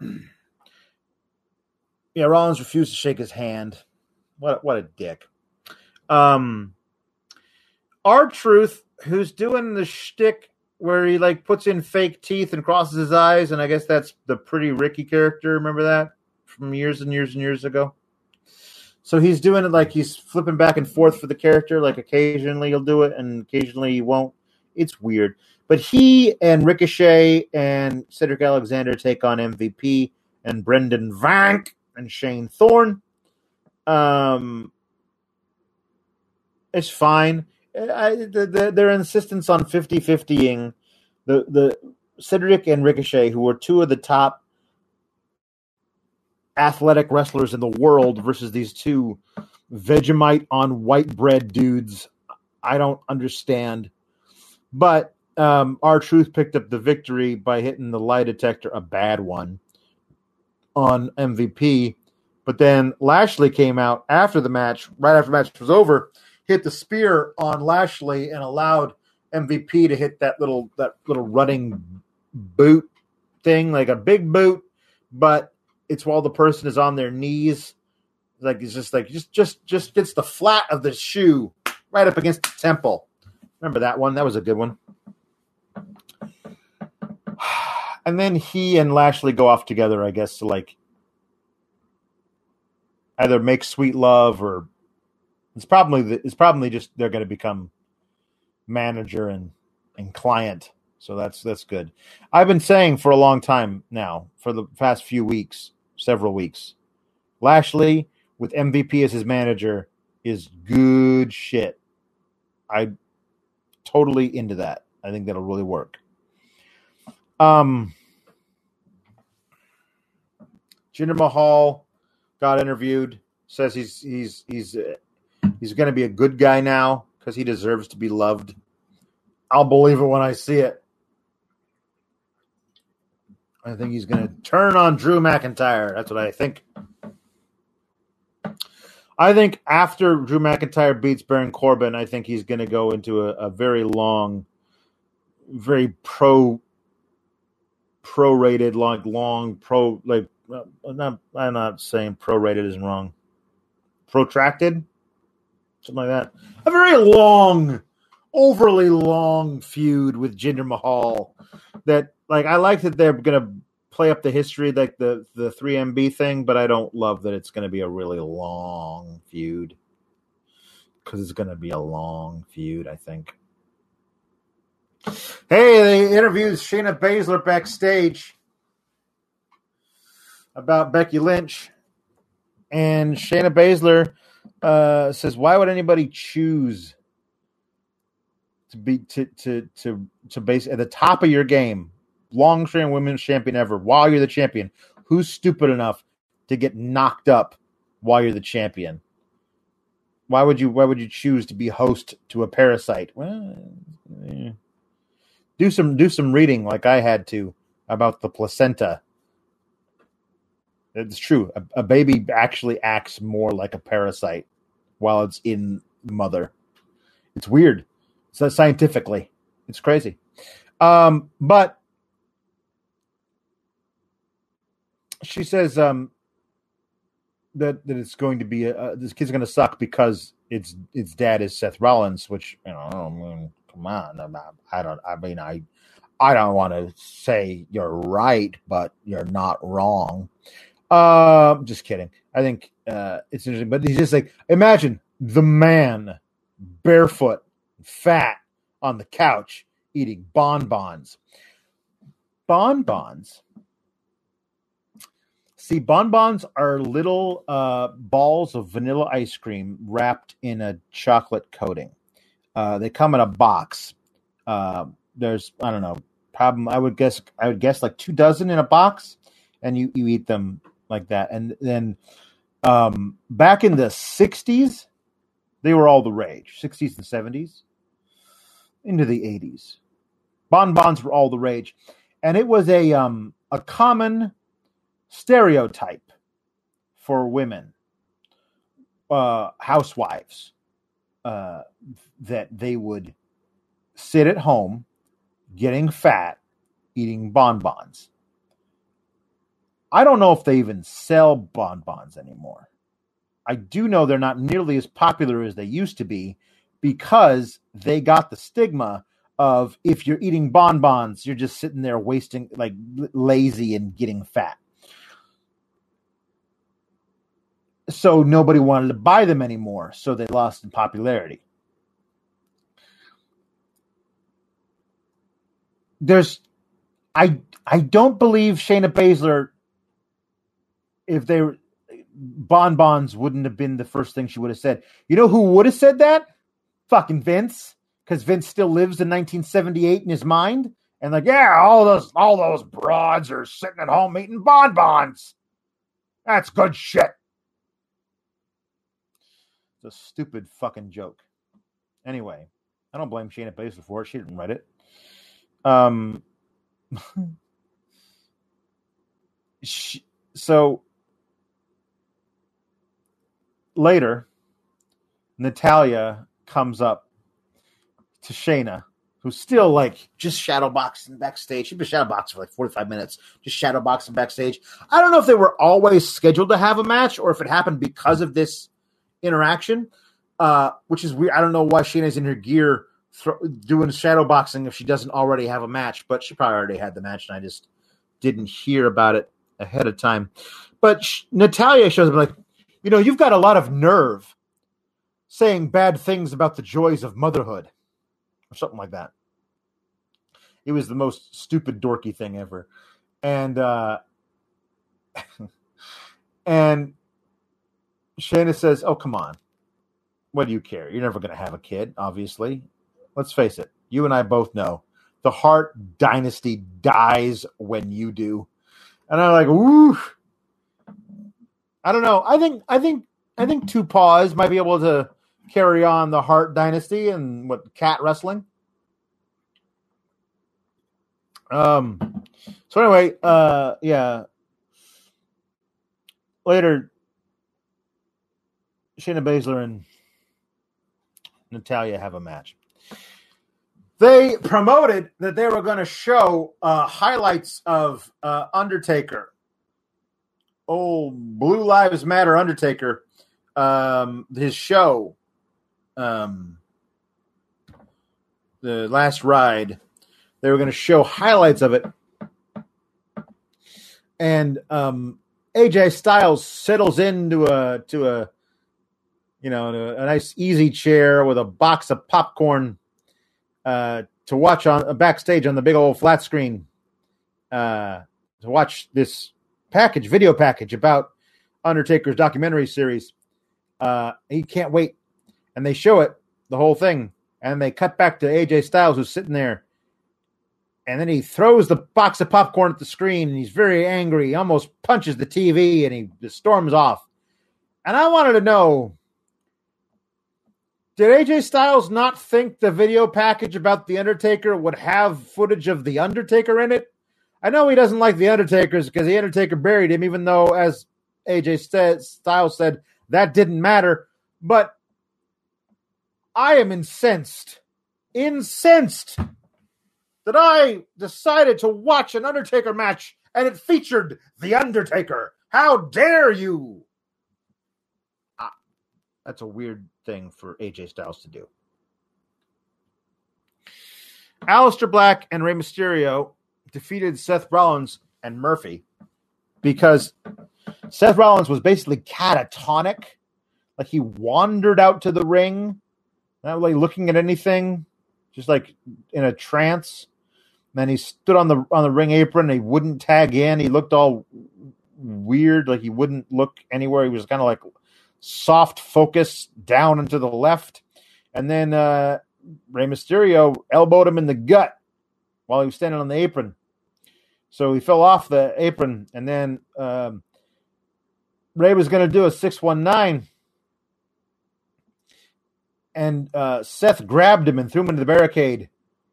yeah, Rollins refused to shake his hand. What what a dick. Um, R-Truth, who's doing the shtick where he like puts in fake teeth and crosses his eyes, and I guess that's the Pretty Ricky character. Remember that from years and years and years ago? So he's doing it like he's flipping back and forth for the character. Like occasionally he'll do it and occasionally he won't. It's weird. But he and Ricochet and Cedric Alexander take on M V P and Brendan Vank and Shane Thorne. Um, it's fine. I, the, the, their insistence on fifty-fifty-ing the, the Cedric and Ricochet, who are two of the top athletic wrestlers in the world, versus these two Vegemite on white bread dudes, I don't understand. But um, R-Truth picked up the victory by hitting the lie detector, a bad one, on M V P. But then Lashley came out after the match, right after the match was over, hit the spear on Lashley and allowed M V P to hit that little that little running boot thing, like a big boot, but it's while the person is on their knees. Like it's just like just just just gets the flat of the shoe right up against the temple. Remember that one? That was a good one. And then he and Lashley go off together, I guess, to like either make sweet love, or it's probably the, it's probably just they're going to become manager and and client. So that's that's good. I've been saying for a long time now, for the past few weeks, several weeks, Lashley with M V P as his manager is good shit. I totally into that. I think that'll really work. Um, Jinder Mahal got interviewed. Says he's he's he's uh, he's going to be a good guy now because he deserves to be loved. I'll believe it when I see it. I think he's going to turn on Drew McIntyre. That's what I think. I think after Drew McIntyre beats Baron Corbin, I think he's going to go into a, a very long, very pro, pro-rated, like long pro, like uh, not. I'm not saying pro-rated isn't wrong. Protracted, something like that. A very long, overly long feud with Jinder Mahal. That like I like that they're going to play up the history, like the the three M B thing, but I don't love that it's going to be a really long feud because it's going to be a long feud, I think. Hey, they interviewed Shayna Baszler backstage about Becky Lynch, and Shayna Baszler uh, says, "Why would anybody choose to be to to to to base at the top of your game, long-standing women's champion ever, while you're the champion? Who's stupid enough to get knocked up while you're the champion? Why would you? Why would you choose to be host to a parasite? Well, eh. do some do some reading like I had to about the placenta. It's true. A, a baby actually acts more like a parasite while it's in mother. It's weird. So scientifically, it's crazy. Um, but she says um, that that it's going to be a, uh, this kid's going to suck because its its dad is Seth Rollins, which you know, I mean, come on, I'm not, I don't. I mean, I I don't want to say you're right, but you're not wrong. Uh, just kidding. I think uh, it's interesting, but he's just like, imagine the man barefoot, fat on the couch eating bonbons. Bonbons. See, bonbons are little uh, balls of vanilla ice cream wrapped in a chocolate coating. Uh, they come in a box. Uh, there's, I don't know, problem. I would guess, I would guess like two dozen in a box, and you, you eat them like that. And then um, back in the sixties, they were all the rage. sixties and seventies, into the eighties. Bonbons were all the rage. And it was a um, a common stereotype for women, uh, housewives, uh, that they would sit at home getting fat, eating bonbons. I don't know if they even sell bonbons anymore. I do know they're not nearly as popular as they used to be because they got the stigma of if you're eating bonbons, you're just sitting there wasting, like lazy and getting fat. So nobody wanted to buy them anymore, so they lost in popularity. There's, I I don't believe Shayna Baszler, if they were, bonbons wouldn't have been the first thing she would have said. You know who would have said that? Fucking Vince, because Vince still lives in nineteen seventy-eight in his mind, and like, yeah, all those all those broads are sitting at home eating bonbons. That's good shit. It's a stupid fucking joke. Anyway, I don't blame Shayna Baszler for it. She didn't write it. Um. she, so later, Natalya comes up to Shayna, who's still like just shadowboxing backstage. She'd been shadowboxing for like forty-five minutes, just shadowboxing backstage. I don't know if they were always scheduled to have a match or if it happened because of this interaction, uh, which is weird. I don't know why Shayna's in her gear th- doing shadowboxing if she doesn't already have a match, but she probably already had the match and I just didn't hear about it ahead of time. But sh- Natalya shows up like, you know, you've got a lot of nerve saying bad things about the joys of motherhood or something like that. It was the most stupid, dorky thing ever. And, uh, and Shayna says, oh, come on. What do you care? You're never going to have a kid, obviously. Let's face it. You and I both know the Hart dynasty dies when you do. And I'm like, ooh. I don't know. I think, I think, I think Two Paws might be able to carry on the Hart dynasty and what cat wrestling. Um. So anyway, uh, yeah. Later, Shayna Baszler and Natalya have a match. They promoted that they were going to show uh, highlights of uh, Undertaker. Oh, Blue Lives Matter Undertaker. Um, his show. Um, the last ride. They were going to show highlights of it. And um, A J Styles settles into a to a you know a, a nice easy chair with a box of popcorn uh, to watch on uh, backstage on the big old flat screen uh, to watch this package video package about Undertaker's documentary series. Uh, he can't wait, and they show it the whole thing, and they cut back to A J Styles who's sitting there. And then he throws the box of popcorn at the screen, and he's very angry. He almost punches the T V, and he storms off. And I wanted to know, did A J Styles not think the video package about The Undertaker would have footage of The Undertaker in it? I know he doesn't like The Undertakers because The Undertaker buried him, even though, as A J Styles said, that didn't matter. But I am incensed. Incensed. That I decided to watch an Undertaker match and it featured The Undertaker. How dare you? Ah, that's a weird thing for A J Styles to do. Aleister Black and Rey Mysterio defeated Seth Rollins and Murphy because Seth Rollins was basically catatonic. Like he wandered out to the ring, not really looking at anything, just like in a trance. Then he stood on the on the ring apron. And he wouldn't tag in. He looked all weird, like he wouldn't look anywhere. He was kind of like soft focus down and to the left. And then uh, Rey Mysterio elbowed him in the gut while he was standing on the apron. So he fell off the apron. And then um, Rey was going to do a six one nine. And uh, Seth grabbed him and threw him into the barricade.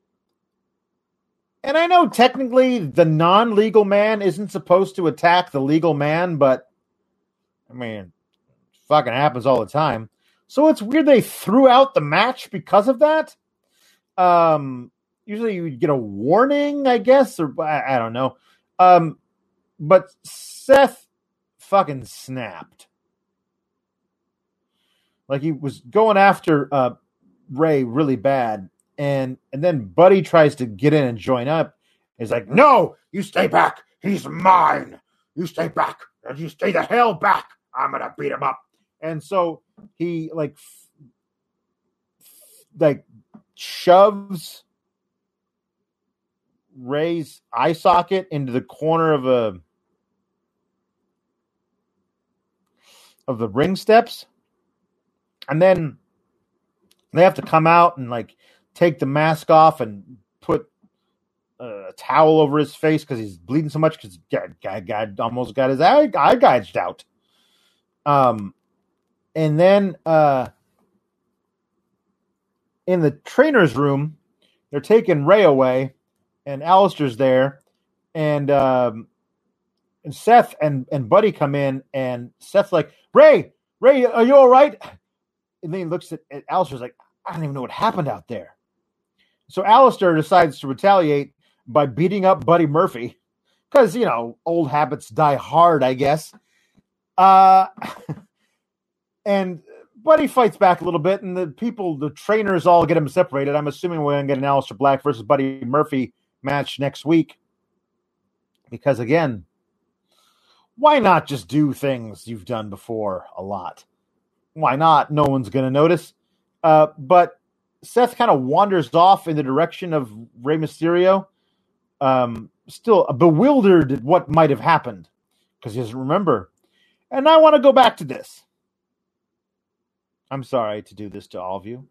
And I know technically the non-legal man isn't supposed to attack the legal man, but I mean, it fucking happens all the time. So it's weird they threw out the match because of that. Um, usually you would get a warning, I guess, or I, I don't know. Um, but Seth fucking snapped. Like he was going after uh, Rey really bad. And and then Buddy tries to get in and join up. He's like, no, you stay back. He's mine. You stay back. And you stay the hell back. I'm going to beat him up. And so he like, f- like shoves Rey's eye socket into the corner of a of the ring steps. And then they have to come out and like take the mask off and put a towel over his face because he's bleeding so much because guy, guy, guy almost got his eye, eye gouged out. Um, and then uh, in the trainer's room, they're taking Rey away, and Aleister's there, and um, and Seth and, and Buddy come in, and Seth's like, Rey, Rey, are you all right? And then he looks at, at Aleister's like, I don't even know what happened out there. So Aleister decides to retaliate by beating up Buddy Murphy because, you know, old habits die hard, I guess. Uh, and Buddy fights back a little bit, and the people, the trainers all get him separated. I'm assuming we're going to get an Aleister Black versus Buddy Murphy match next week because, again, why not just do things you've done before a lot? Why not? No one's going to notice. Uh, but Seth kind of wanders off in the direction of Rey Mysterio, um, still bewildered at what might have happened because he doesn't remember. And I want to go back to this. I'm sorry to do this to all of you.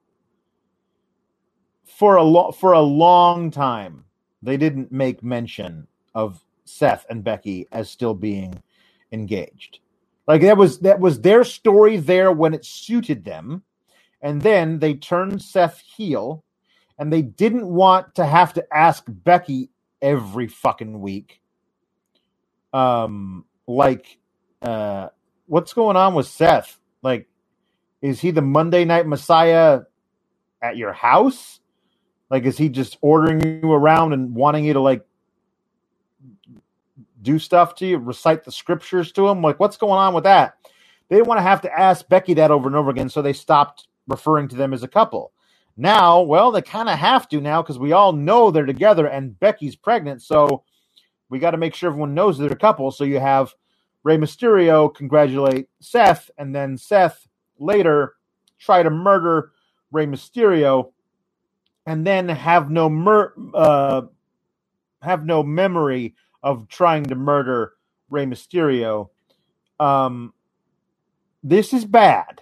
For a lo- for a long time, they didn't make mention of Seth and Becky as still being engaged. Like that was that was their story there when it suited them. And then they turned Seth heel, and they didn't want to have to ask Becky every fucking week. Um, like, uh, what's going on with Seth? Like, Is he the Monday Night Messiah at your house? Like, is he just ordering you around and wanting you to, like, do stuff to you, recite the scriptures to him? Like, what's going on with that? They didn't want to have to ask Becky that over and over again, so they stopped referring to them as a couple. Now, well, they kind of have to now because we all know they're together and Becky's pregnant, so we got to make sure everyone knows they're a couple. So you have Rey Mysterio congratulate Seth, and then Seth later try to murder Rey Mysterio, and then have no mur- uh, have no memory of trying to murder Rey Mysterio. Um, this is bad.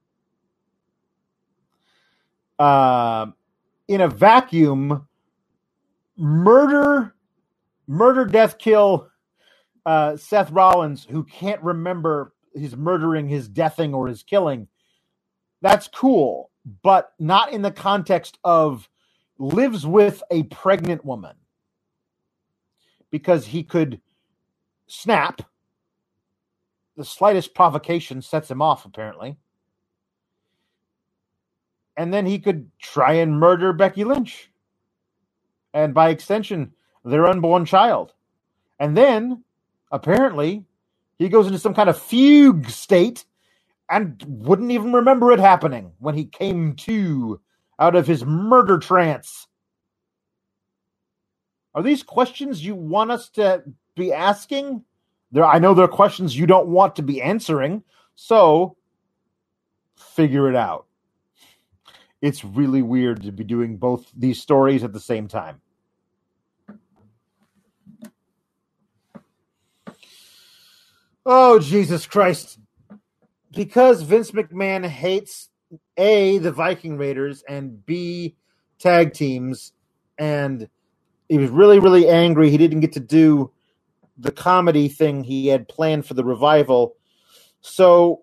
Uh, in a vacuum, murder, murder, death, kill uh, Seth Rollins, who can't remember his murdering, his deathing, or his killing. That's cool, but not in the context of lives with a pregnant woman. Because he could snap. The slightest provocation sets him off, apparently. And then he could try and murder Becky Lynch. And by extension, their unborn child. And then, apparently, he goes into some kind of fugue state and wouldn't even remember it happening when he came to out of his murder trance. Are these questions you want us to be asking? There, I know there are questions you don't want to be answering, so figure it out. It's really weird to be doing both these stories at the same time. Oh, Jesus Christ. Because Vince McMahon hates A, the Viking Raiders, and B, tag teams, and he was really, really angry he didn't get to do the comedy thing he had planned for the revival. So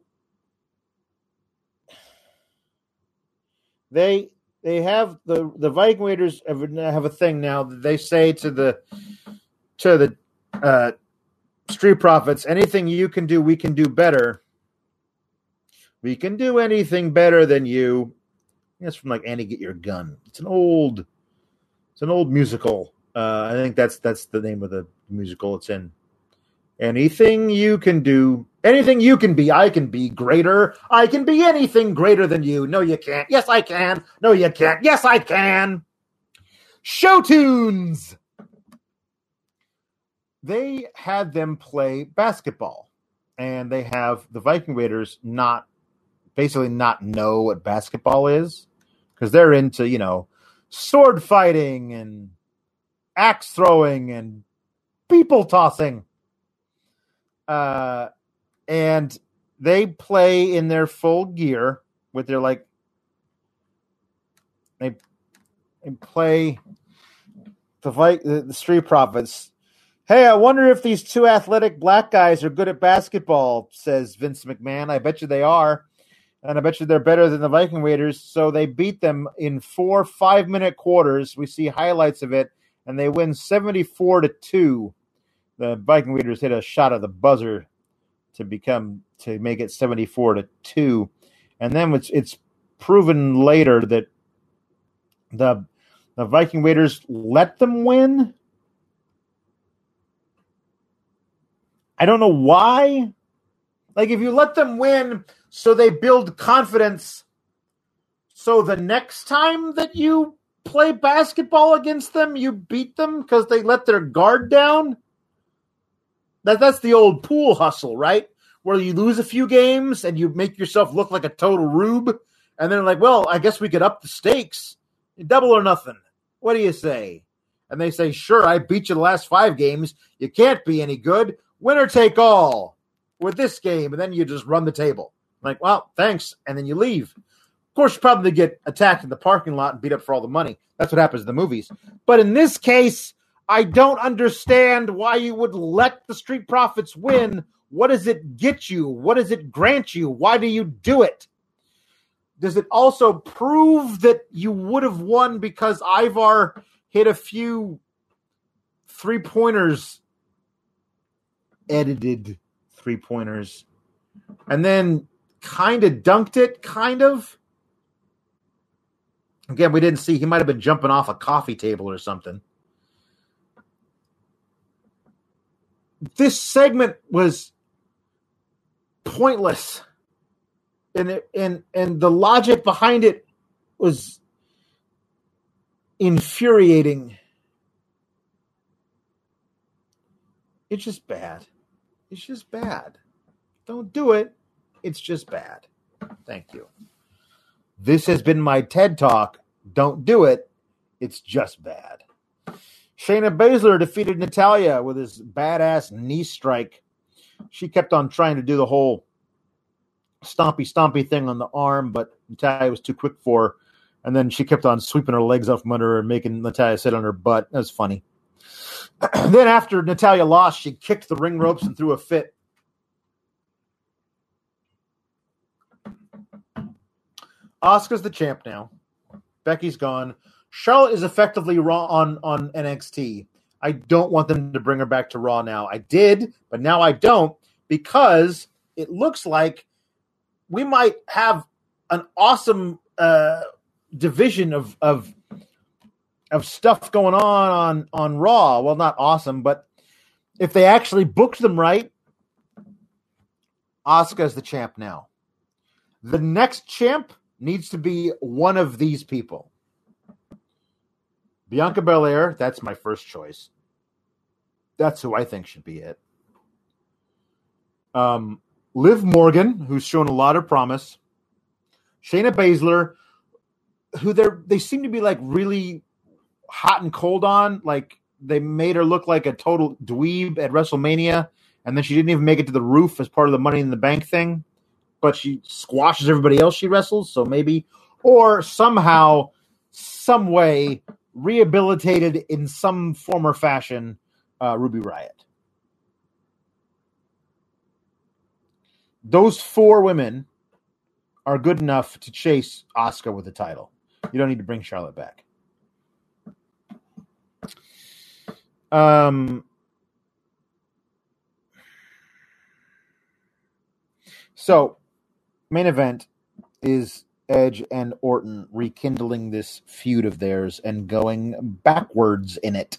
they they have the the Viking Raiders have, have a thing now that they say to the to the uh, Street Profits, anything you can do, we can do better. We can do anything better than you. That's from like Annie Get Your Gun. It's an old it's an old musical. Uh, I think that's that's the name of the musical it's in. Anything you can do, anything you can be, I can be greater. I can be anything greater than you. No, you can't. Yes, I can. No, you can't. Yes, I can. Show tunes. They had them play basketball, and they have the Viking Raiders not basically not know what basketball is because they're into, you know, sword fighting and axe throwing and people tossing. Uh, and they play in their full gear with their, like, they, they play the, fight, the, the Street Profits. Hey, I wonder if these two athletic black guys are good at basketball, says Vince McMahon. I bet you they are. And I bet you they're better than the Viking Raiders. So they beat them in four five-minute quarters. We see highlights of it. And they win seventy-four to two. The Viking Raiders hit a shot at the buzzer to become to make it seventy-four to two. And then it's it's proven later that the the Viking Raiders let them win. I don't know why. Like, if you let them win so they build confidence, so the next time that you play basketball against them, you beat them because they let their guard down. That that's the old pool hustle, right? Where you lose a few games and you make yourself look like a total rube, and then like, well, I guess we could up the stakes, double or nothing. What do you say? And they say, sure, I beat you the last five games. You can't be any good. Winner take all with this game, and then you just run the table. Like, well, thanks, and then you leave. Of course, you probably get attacked in the parking lot and beat up for all the money. That's what happens in the movies. But in this case, I don't understand why you would let the Street Profits win. What does it get you? What does it grant you? Why do you do it? Does it also prove that you would have won because Ivar hit a few three-pointers, edited three-pointers, and then kind of dunked it, kind of. Again, we didn't see. He might have been jumping off a coffee table or something. This segment was pointless. And, it, and, and the logic behind it was infuriating. It's just bad. It's just bad. Don't do it. It's just bad. Thank you. This has been my TED Talk. Don't do it. It's just bad. Shayna Baszler defeated Natalya with his badass knee strike. She kept on trying to do the whole stompy stompy thing on the arm, but Natalya was too quick for her. And then she kept on sweeping her legs off from under her and making Natalya sit on her butt. That was funny. Then after Natalya lost, she kicked the ring ropes and threw a fit. Asuka's the champ now. Becky's gone. Charlotte is effectively Raw on, on N X T. I don't want them to bring her back to Raw now. I did, but now I don't, because it looks like we might have an awesome uh, division of, of of stuff going on, on on Raw. Well, not awesome, but if they actually booked them right, Asuka's the champ now. The next champ needs to be one of these people. Bianca Belair, that's my first choice. That's who I think should be it. Um, Liv Morgan, who's shown a lot of promise. Shayna Baszler, who they they seem to be like really hot and cold on. Like they made her look like a total dweeb at WrestleMania, and then she didn't even make it to the roof as part of the Money in the Bank thing. But she squashes everybody else she wrestles, so maybe. Or somehow, some way, rehabilitated in some form or fashion, uh, Ruby Riott. Those four women are good enough to chase Asuka with the title. You don't need to bring Charlotte back. Um... So, main event is Edge and Orton rekindling this feud of theirs and going backwards in it.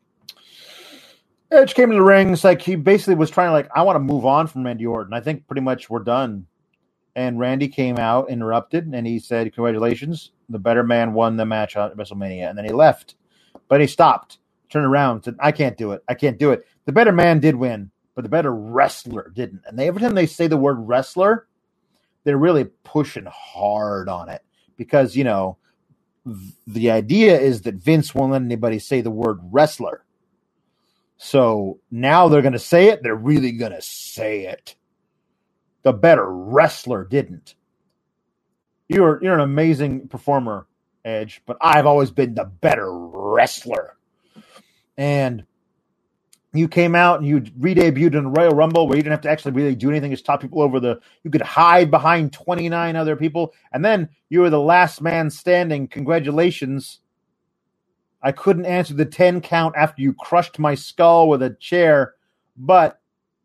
Edge came to the ring. It's like he basically was trying to like, I want to move on from Randy Orton. I think pretty much we're done. And Randy came out, interrupted, and he said, congratulations. The better man won the match at WrestleMania. And then he left. But he stopped, turned around, said, I can't do it. I can't do it. The better man did win, but the better wrestler didn't. And they, every time they say the word wrestler, they're really pushing hard on it. Because, you know, the idea is that Vince won't let anybody say the word wrestler. So now they're going to say it. They're really going to say it. The better wrestler didn't. You're you're an amazing performer, Edge, but I've always been the better wrestler. And you came out and you re-debuted in the Royal Rumble where you didn't have to actually really do anything, just top people over the. You could hide behind twenty-nine other people, and then you were the last man standing. Congratulations. I couldn't answer the ten count after you crushed my skull with a chair, but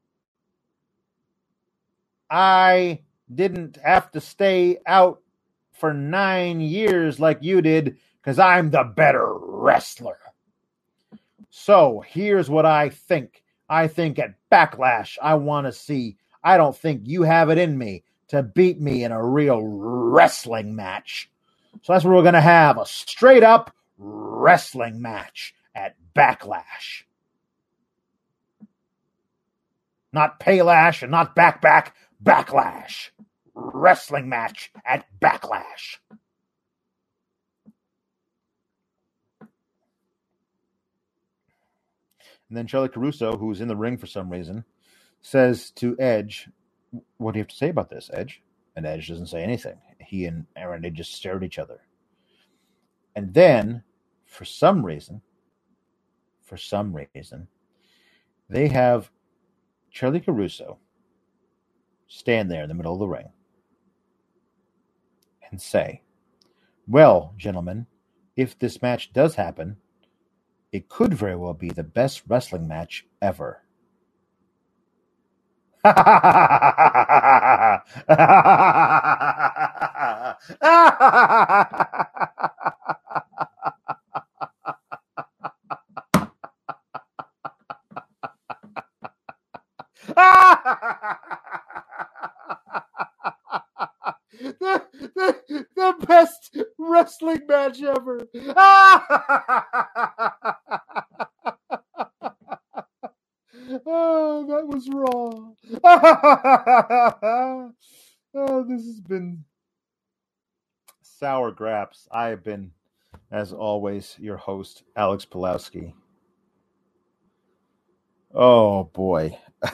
I didn't have to stay out for nine years like you did because I'm the better wrestler. So here's what I think. I think at Backlash, I want to see. I don't think you have it in me to beat me in a real wrestling match. So that's what we're going to have, a straight up wrestling match at Backlash. Not Paylash and not Back Back. Backlash. Wrestling match at Backlash. And then Charlie Caruso, who's in the ring for some reason, says to Edge, what do you have to say about this, Edge? And Edge doesn't say anything. He and Aaron, they just stare at each other. And then, for some reason, for some reason, they have Charlie Caruso stand there in the middle of the ring and say, well, gentlemen, if this match does happen, it could very well be the best wrestling match ever. the, the, the best wrestling match ever. Oh, that was raw. Oh, this has been Sour Graps. I have been, as always, your host, Alex Pulowski. Oh, boy.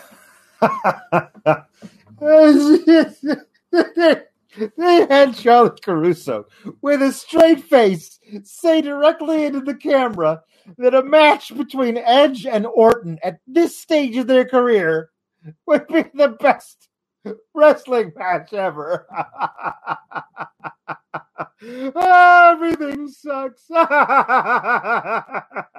They had Charlie Caruso with a straight face say directly into the camera that a match between Edge and Orton at this stage of their career would be the best wrestling match ever. Everything sucks.